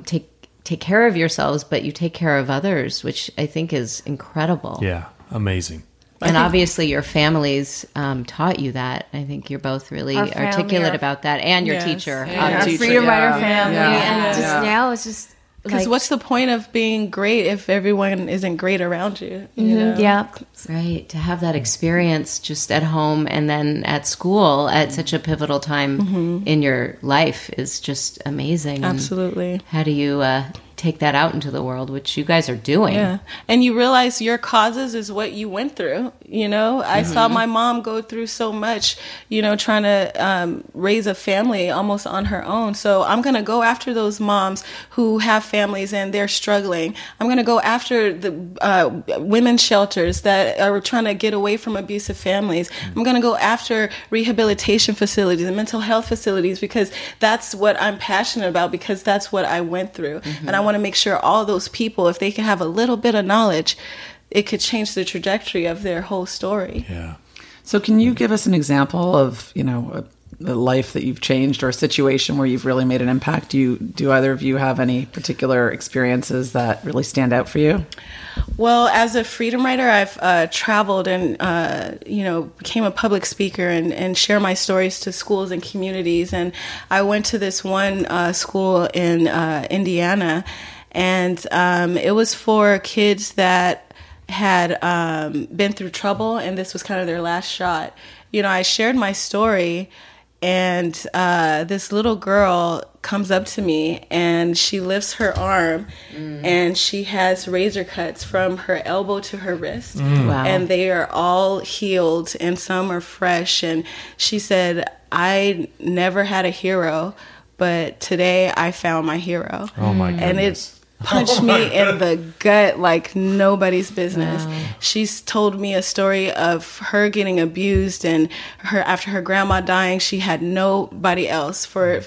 S5: take care of yourselves, but you take care of others, which I think is incredible.
S1: Yeah, amazing.
S5: And obviously your families taught you that. I think you're both really articulate about that, and your teacher.
S3: Our Freedom Rider family. And just now it's just
S4: because what's the point of being great if everyone isn't great around you? You know?
S3: Yeah.
S5: Right. To have that experience just at home and then at school at such a pivotal time in your life is just amazing.
S4: Absolutely.
S5: And how do you take that out into the world, which you guys are doing?
S4: Yeah. And you realize your causes is what you went through. You know, I saw my mom go through so much, you know, trying to raise a family almost on her own. So I'm going to go after those moms who have families and they're struggling. I'm going to go after the women's shelters that are trying to get away from abusive families. I'm going to go after rehabilitation facilities and mental health facilities because that's what I'm passionate about, because that's what I went through. And I want to make sure all those people, if they can have a little bit of knowledge, it could change the trajectory of their whole story.
S1: Yeah.
S2: So can you give us an example of, you know, a life that you've changed or a situation where you've really made an impact? Do either of you have any particular experiences that really stand out for you?
S4: Well, as a Freedom Rider, I've traveled and, you know, became a public speaker and share my stories to schools and communities. And I went to this one school in Indiana, and it was for kids that had been through trouble, and this was kind of their last shot. You know, I shared my story, and this little girl comes up to me and she lifts her arm and she has razor cuts from her elbow to her wrist.
S5: Wow.
S4: And they are all healed and some are fresh. And she said, I never had a hero, but today I found my hero.
S1: Oh my goodness.
S4: And it punched me in the gut like nobody's business.
S5: Wow.
S4: She's told me a story of her getting abused, and her after her grandma dying, she had nobody else for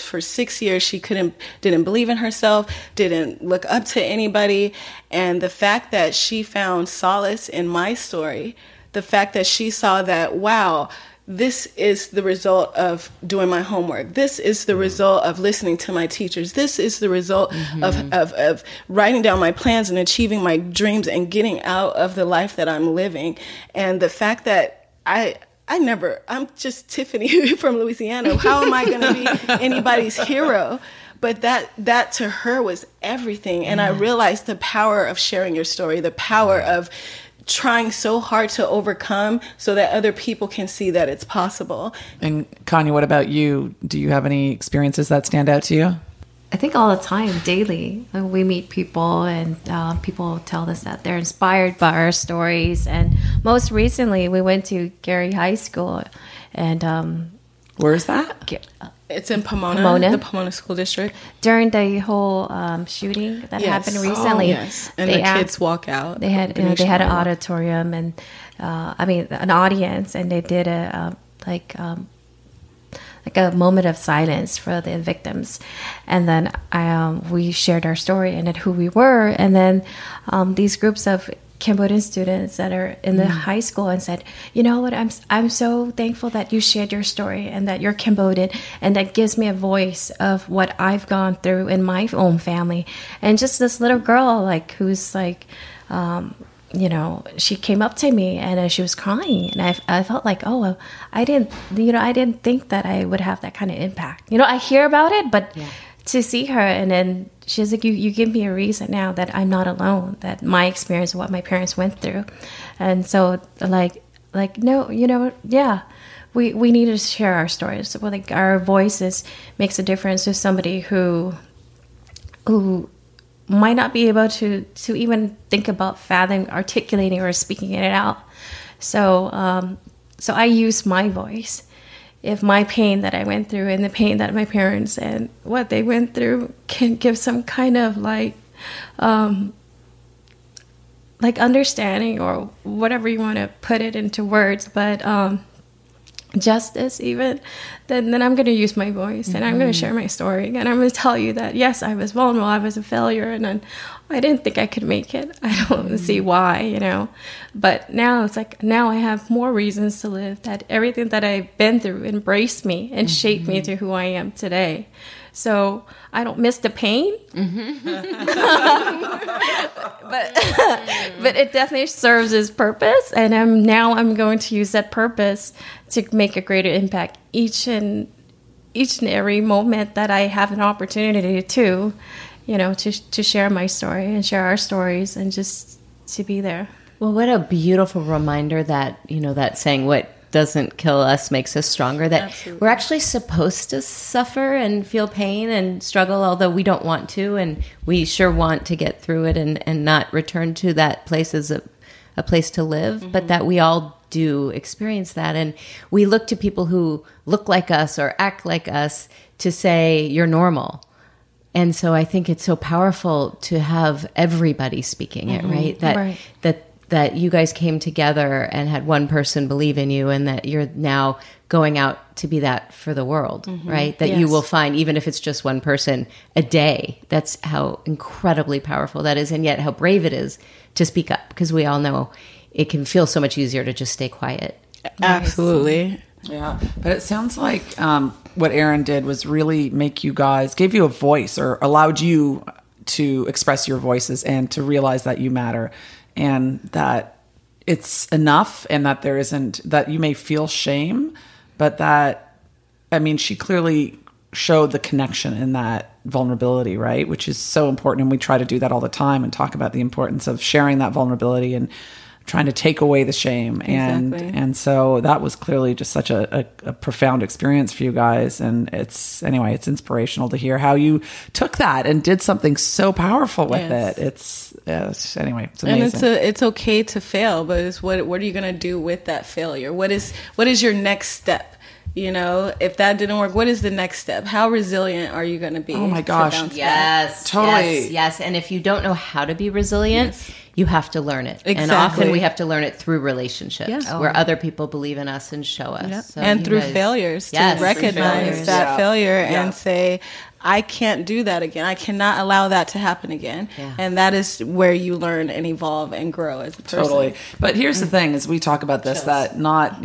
S4: 6 years. She didn't believe in herself, didn't look up to anybody, and the fact that she found solace in my story, the fact that she saw that, wow, this is the result of doing my homework. This is the result of listening to my teachers. This is the result of writing down my plans and achieving my dreams and getting out of the life that I'm living. And the fact that I'm just Tiffany from Louisiana. How am I going to be anybody's hero? But that to her was everything. And I realized the power of sharing your story, the power of trying so hard to overcome so that other people can see that it's possible.
S2: And Kanya, what about you? Do you have any experiences that stand out to you?
S3: I think all the time, daily, we meet people and people tell us that they're inspired by our stories. And most recently, we went to Gary High School. And
S2: where is that?
S4: It's in Pomona, the Pomona School District.
S3: During the whole shooting that happened recently,
S4: and the kids walk out.
S3: They had an auditorium and an audience, and they did a moment of silence for the victims, and then we shared our story and who we were, and then these groups of Cambodian students that are in the high school and said, you know what, I'm so thankful that you shared your story and that you're Cambodian, and that gives me a voice of what I've gone through in my own family. And just this little girl, like, who's like, you know, she came up to me and she was crying, and I felt like, oh, I didn't think that I would have that kind of impact. You know, I hear about it, but to see her, and then she's like, you give me a reason now that I'm not alone, that my experience, what my parents went through. And so like, no, you know, we need to share our stories. So, like, our voices makes a difference to somebody who might not be able to even think about articulating or speaking it out. So, so I use my voice. If my pain that I went through and the pain that my parents and what they went through can give some kind of like understanding or whatever you want to put it into words, but justice even, then I'm going to use my voice and I'm going to share my story. And I'm going to tell you that, yes, I was vulnerable, I was a failure, and then I didn't think I could make it. I don't see why, you know. But now it's like, now I have more reasons to live, that everything that I've been through embraced me and shaped me to who I am today. So I don't miss the pain, but it definitely serves its purpose. And I'm going to use that purpose to make a greater impact each and every moment that I have an opportunity to, you know, to share my story and share our stories and just to be there.
S5: Well, what a beautiful reminder that, you know, that saying, what doesn't kill us makes us stronger, that
S4: Absolutely.
S5: we're actually supposed to suffer and feel pain and struggle, although we don't want to, and we sure want to get through it and not return to that place as a place to live, but that we all do experience that. And we look to people who look like us or act like us to say, you're normal. And so I think it's so powerful to have everybody speaking it, right? That you guys came together and had one person believe in you, and that you're now going out to be that for the world, right? That you will find, even if it's just one person a day, that's how incredibly powerful that is, and yet how brave it is to speak up, because we all know it can feel so much easier to just stay quiet.
S4: Absolutely.
S2: Yeah, but it sounds like what Erin did was really gave you a voice, or allowed you to express your voices and to realize that you matter, and that it's enough, and that there isn't, that you may feel shame, but that, I mean, she clearly showed the connection in that vulnerability, right? Which is so important. And we try to do that all the time and talk about the importance of sharing that vulnerability and trying to take away the shame.
S4: Exactly.
S2: And so that was clearly just such a profound experience for you guys. And it's inspirational to hear how you took that and did something so powerful with it. It's amazing.
S4: And it's okay to fail, but it's what are you going to do with that failure? What is your next step? You know, if that didn't work, what is the next step? How resilient are you going to be?
S2: Oh my gosh.
S5: Yes.
S2: Totally.
S5: Yes. And if you don't know how to be resilient, you have to learn it.
S4: Exactly.
S5: And often we have to learn it through relationships
S4: Yeah.
S5: where other people believe in us and show us.
S4: Yep.
S5: So
S4: and
S5: you
S4: through
S5: guys-
S4: failures,
S5: Yes,
S4: to recognize that failure and say, I can't do that again. I cannot allow that to happen again.
S5: Yeah.
S4: And that is where you learn and evolve and grow as a person.
S2: Totally. But here's the thing, as we talk about this, that not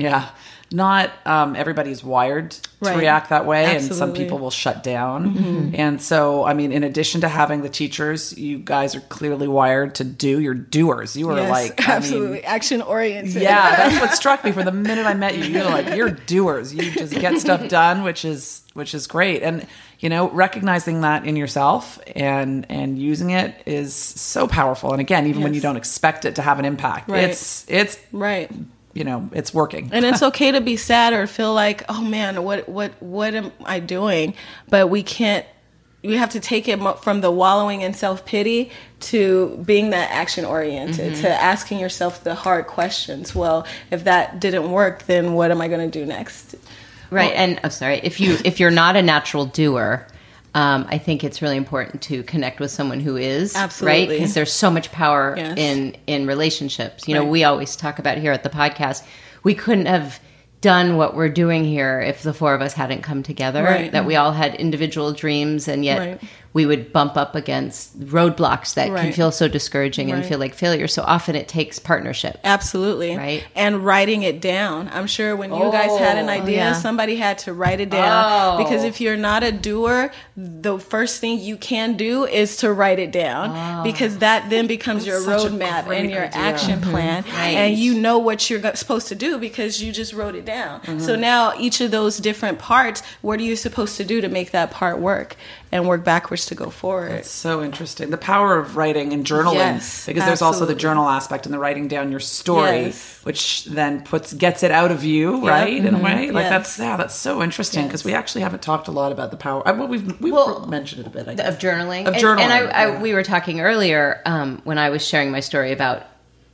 S2: everybody's wired to react that way.
S4: Absolutely.
S2: And some people will shut down. And so, I mean, in addition to having the teachers, you guys are clearly wired to do. You're doers. You are
S4: absolutely action oriented.
S2: Yeah, that's what struck me from the minute I met you. You're doers. You just get stuff done, which is great. And you know, recognizing that in yourself and using it is so powerful. And again, even when you don't expect it to have an impact, it's
S4: right.
S2: You know, it's working.
S4: And it's okay to be sad or feel like, oh man, what am I doing? But we have to take it from the wallowing in self-pity to being that action oriented, to asking yourself the hard questions. Well, if that didn't work, then what am I going to do next?
S5: Right. And I'm sorry, if you're not a natural doer, I think it's really important to connect with someone who is.
S4: Absolutely.
S5: Right? Because there's so much power
S4: Yes.
S5: in relationships. You know, we always talk about here at the podcast, we couldn't have done what we're doing here if the four of us hadn't come together.
S4: Right.
S5: That we all had individual dreams, and yet we would bump up against roadblocks that can feel so discouraging and feel like failure. So often it takes partnership.
S4: Absolutely.
S5: Right.
S4: And writing it down. I'm sure when you guys had an idea, somebody had to write it down. Because if you're not a doer, the first thing you can do is to write it down. Because that then becomes your
S2: such a
S4: roadmap
S2: great
S4: and your
S2: idea.
S4: action plan. And you know what you're supposed to do because you just wrote it down. So now each of those different parts, what are you supposed to do to make that part work? And work backwards to go forward.
S2: It's so interesting. The power of writing and journaling.
S4: Yes,
S2: because there's also the
S4: absolutely.
S2: journal aspect and the writing down your story,
S4: Yes.
S2: which then gets it out of you, right? In a way. Like
S4: Yes.
S2: that's so interesting because we actually haven't talked a lot about the power. Well, we've mentioned it a bit, I guess.
S5: Of journaling.
S2: Of journaling.
S5: And we were talking earlier when I was sharing my story about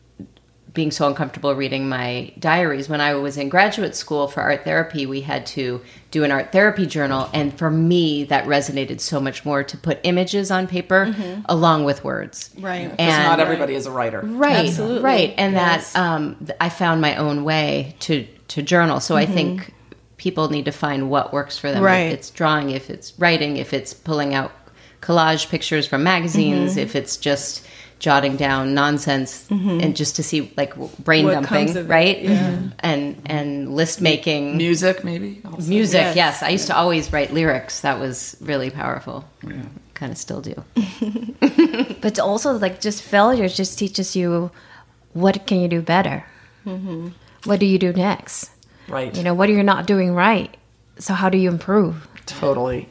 S5: being so uncomfortable reading my diaries. When I was in graduate school for art therapy, we had to do an art therapy journal. And for me, that resonated so much more to put images on paper along with words.
S4: Right.
S2: Because
S5: And
S2: not everybody is a writer.
S5: Right,
S4: Absolutely.
S5: right. And
S4: Yes.
S5: that I found my own way to journal. So I think people need to find what works for them.
S4: Right.
S5: If it's drawing, if it's writing, if it's pulling out collage pictures from magazines, if it's just jotting down nonsense and just to see like brain
S4: What
S5: dumping,
S4: comes of it,
S5: right?
S4: yeah.
S5: And list making.
S2: Music, maybe. Also.
S5: Music, yes. I used to always write lyrics. That was really powerful. Kind of still do.
S3: But also, like, just failure just teaches you what can you do better. What do you do next?
S2: Right.
S3: You know, what are you not doing right? So how do you improve?
S2: Totally.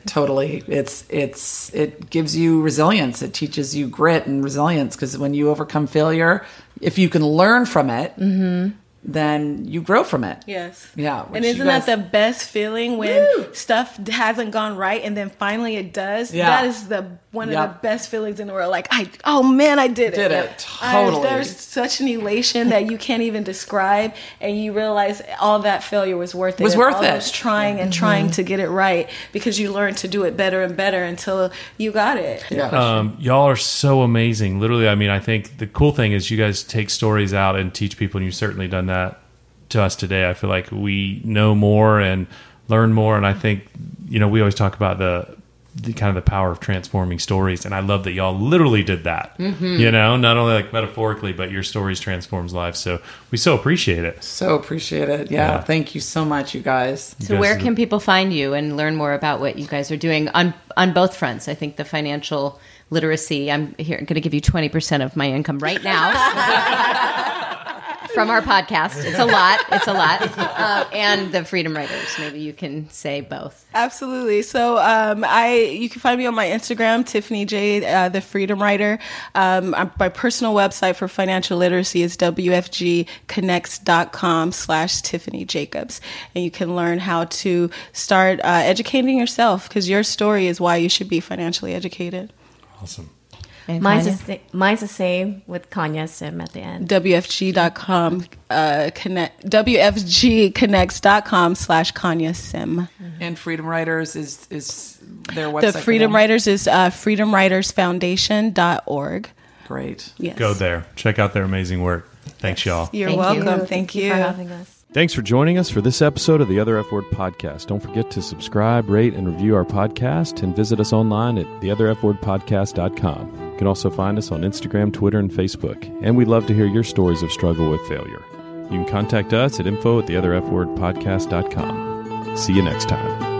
S2: It gives you resilience. It teaches you grit and resilience, because when you overcome failure, if you can learn from it, then you grow from it.
S4: Yes.
S2: Yeah.
S4: And isn't that the best feeling when stuff hasn't gone right and then finally it does?
S2: Yeah.
S4: That is one of the best feelings in the world. Like, oh man, I did it.
S2: Did it. Totally.
S4: There's such an elation that you can't even describe, and you realize all that failure was worth it. All those trying and trying to get it right, because you learned to do it better and better until you got it.
S2: Yeah.
S1: Y'all are so amazing. Literally, I mean, I think the cool thing is you guys take stories out and teach people, and you've certainly done that to us today. I feel like we know more and learn more, and I think, you know, we always talk about the kind of the power of transforming stories, and I love that y'all literally did that. You know, not only like metaphorically, but your stories transforms lives. So we so appreciate it.
S2: So appreciate it. Yeah. Thank you so much, you guys.
S5: So where can people find you and learn more about what you guys are doing on both fronts? I think the financial literacy, I'm here going to give you 20% of my income right now. From our podcast. It's a lot. And the Freedom Writers. Maybe you can say both.
S4: Absolutely. So you can find me on my Instagram, Tiffany J, the Freedom Writer. My personal website for financial literacy is wfgconnects.com/Tiffany Jacobs. And you can learn how to start educating yourself, because your story is why you should be financially educated.
S1: Awesome.
S3: Mine's the same with Kanya Sim at the end.
S4: WFG.com, WFGconnects.com/Kanya Sim.
S2: And Freedom Writers is their website.
S4: The Freedom Writers is freedomwritersfoundation.org.
S2: Great.
S4: Yes.
S1: Go there. Check out their amazing work. Thanks, y'all.
S4: You're welcome. Thank you
S3: for having us.
S1: Thanks for joining us for this episode of the Other F Word Podcast. Don't forget to subscribe, rate, and review our podcast, and visit us online at theotherfwordpodcast.com. You can also find us on Instagram, Twitter, and Facebook. And we'd love to hear your stories of struggle with failure. You can contact us at info@theotherfwordpodcast.com. See you next time.